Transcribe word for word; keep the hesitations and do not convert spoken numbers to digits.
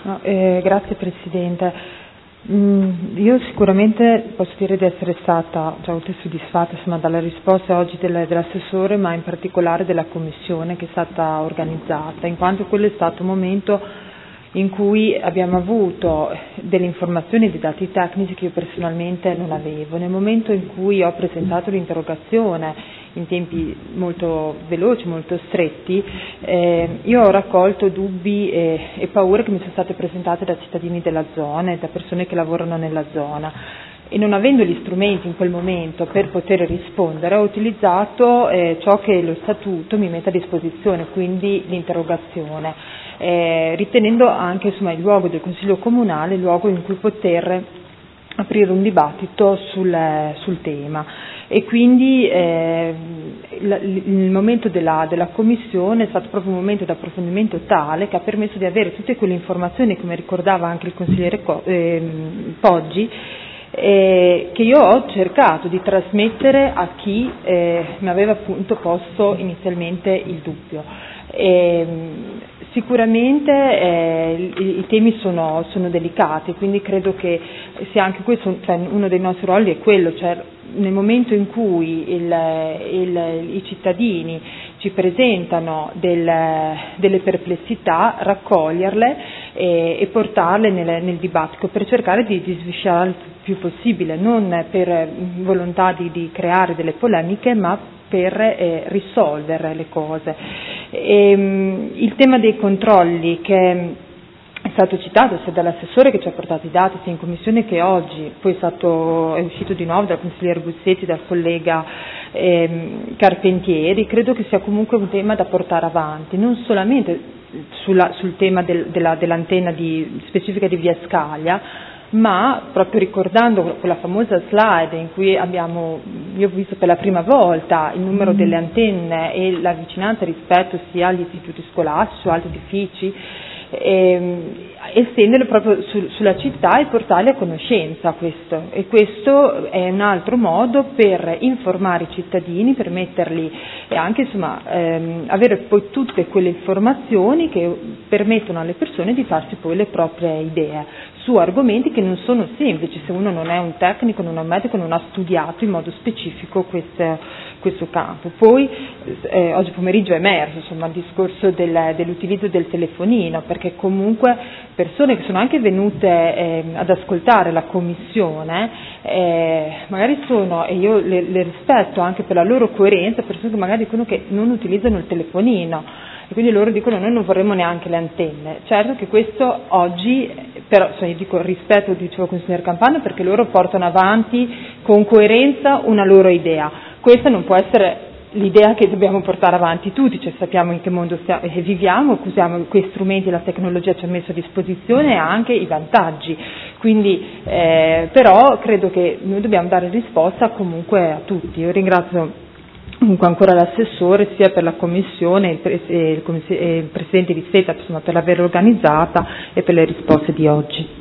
No, eh, grazie Presidente. Mm, io sicuramente posso dire di essere stata già molto soddisfatta insomma, dalle risposte oggi del, dell'assessore, ma in particolare della commissione che è stata organizzata, in quanto quello è stato un momento in cui abbiamo avuto delle informazioni e dei dati tecnici che io personalmente non avevo. Nel momento in cui ho presentato l'interrogazione in tempi molto veloci, molto stretti, eh, io ho raccolto dubbi e, e paure che mi sono state presentate da cittadini della zona e da persone che lavorano nella zona. E non avendo gli strumenti in quel momento per poter rispondere, ho utilizzato eh, ciò che lo Statuto mi mette a disposizione, quindi l'interrogazione, eh, ritenendo anche insomma, il luogo del Consiglio Comunale il luogo in cui poter aprire un dibattito sul, sul tema. E quindi eh, il, il momento della, della Commissione è stato proprio un momento di approfondimento tale che ha permesso di avere tutte quelle informazioni, come ricordava anche il consigliere eh, Poggi, Eh, che io ho cercato di trasmettere a chi eh, mi aveva appunto posto inizialmente il dubbio. E, sicuramente eh, i, i temi sono, sono delicati, quindi credo che sia anche questo, cioè, uno dei nostri ruoli è quello, cioè nel momento in cui il, il, i cittadini ci presentano del, delle perplessità, raccoglierle e, e portarle nel, nel dibattito per cercare di, di sviscerare il più possibile, non per volontà di, di creare delle polemiche, ma per eh, risolvere le cose. E, um, il tema dei controlli che è stato citato sia dall'assessore che ci ha portato i dati sia in commissione che oggi, poi è, stato, è uscito di nuovo dal consigliere Bussetti, dal collega ehm, Carpentieri, credo che sia comunque un tema da portare avanti, non solamente sulla, sul tema del, della, dell'antenna di, specifica di Via Scaglia, ma proprio ricordando quella famosa slide in cui abbiamo, io ho visto per la prima volta il numero delle antenne e la vicinanza rispetto sia agli istituti scolastici o altri edifici, e, estenderlo proprio su, sulla città e portarli a conoscenza questo. E questo è un altro modo per informare i cittadini, per metterli e anche insomma ehm, avere poi tutte quelle informazioni che permettono alle persone di farsi poi le proprie idee su argomenti che non sono semplici se uno non è un tecnico, non è un medico, non ha studiato in modo specifico questo, questo campo. Poi eh, oggi pomeriggio è emerso insomma, il discorso del, dell'utilizzo del telefonino, perché comunque persone che sono anche venute eh, ad ascoltare la commissione, eh, magari sono, e io le, le rispetto anche per la loro coerenza, persone che magari dicono che non utilizzano il telefonino, e quindi loro dicono noi non vorremmo neanche le antenne. Certo che questo oggi, però io dico rispetto, dicevo al consigliere Campano, perché loro portano avanti con coerenza una loro idea. Questa non può essere l'idea che dobbiamo portare avanti tutti, cioè sappiamo in che mondo stiamo, eh, viviamo, usiamo quei strumenti, la tecnologia ci ha messo a disposizione e anche i vantaggi. Quindi, eh, però credo che noi dobbiamo dare risposta comunque a tutti. Io ringrazio comunque ancora l'assessore sia per la commissione e il, e il, e il presidente di Seta insomma, per l'aver organizzata e per le risposte di oggi.